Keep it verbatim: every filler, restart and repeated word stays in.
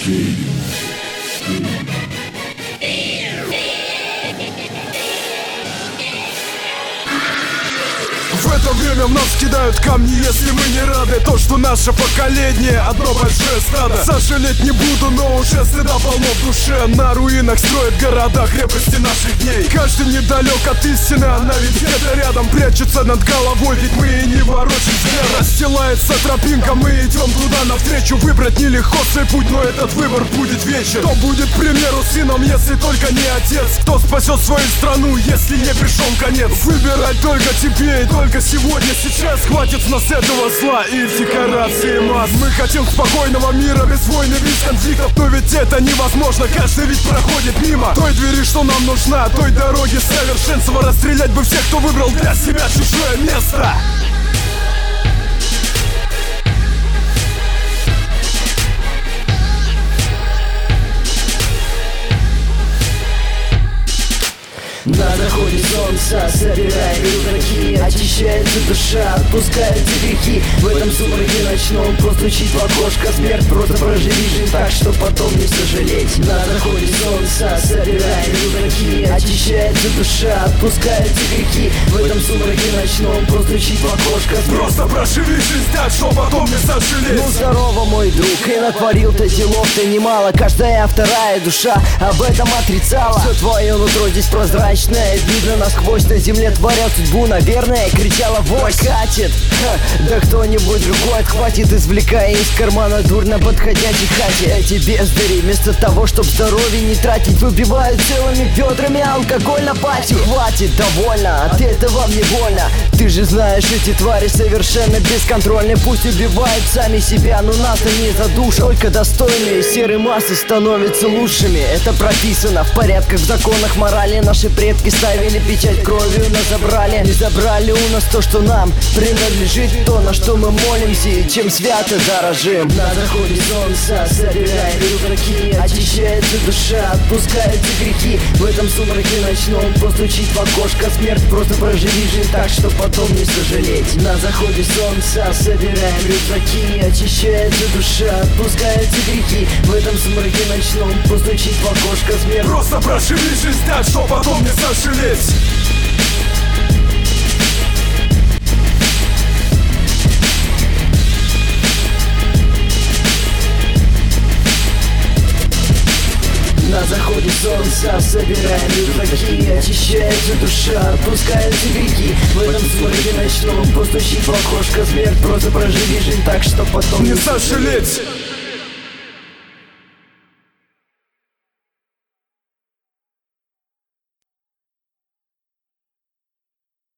В это время в нас кидают камни, если мы не рады. То, что наше поколение одно большое стадо. Сожалеть не буду, но уже стыда полно в душе. На руинах строят города, крепости наших дней. Каждый недалек от истины, она ведь где-то рядом прячется над головой, ведь мы и не ворочим взгляд. Расстилается тропинка, мы идем туда навстречу. Выбрать нелегко свой путь, но этот выбор будет вечен. Кто будет, к примеру, сыном, если только не отец? Кто спасет свою страну, если не пришел конец? Выбирать только тебе и только сегодня, сейчас. Хватит с нас этого зла и декорации масс. Мы хотим спокойного мира, без войны, без конфликтов. Но ведь это невозможно, каждый ведь проходит мимо той двери, что нам нужна, той дороги совершенства. Расстрелять бы всех, кто выбрал для себя чужое место. На заходе солнца собираем рюкзаки, очищается душа, отпускаются грехи. В этом сумраке ночном постучить в окошко. Смерть, просто проживи жизнь так, что потом не сожалеть. На заходе солнца собираем рюкзаки, очищается душа, отпускаются грехи. В этом сумраке ночном постучить в окошко. Просто проживи жизнь так, что потом не сожалеть. Ну здорово, мой друг, и натворил-то делов-то немало. Каждая вторая душа об этом отрицала. Все твое нутро здесь прозрачно, видно насквозь. На земле творят судьбу, наверное, кричала вось. Катит, ха, да кто-нибудь другой отхватит, извлекая из кармана дурно подходящей хате. Эти бездари, вместо того, чтоб здоровье не тратить, выпивают целыми ведрами алкоголь на пати. Хватит, довольно, от этого мне больно. Ты же знаешь, эти твари совершенно бесконтрольны. Пусть убивают сами себя, но нас-то не задушат. Только достойные серой массы становятся лучшими. Это прописано в порядках, в законах морали. Наши предки ставили печать кровью, но забрали. Не забрали у нас то, что нам принадлежит, то, на что мы молимся и чем свято дорожим. На заходе солнца собираем рюкзаки, очищается душа, отпускаются грехи. В этом сумраке ночном постучить в окошко. Смерть, просто проживи жизнь так, что потом не сожалеть. На заходе солнца собираем рюкзаки, очищается душа, отпускаются грехи. В этом сумраке ночном постучить в окошко. Смерть, просто проживи жизнь так, что потом не сожалеть. на заходе солнца собираем рюкзаки, очищается душа, отпускаются грехи. В этом сумраке ночном постучить в окошко. Смерть, просто проживи жизнь так, что потом не сожалеть.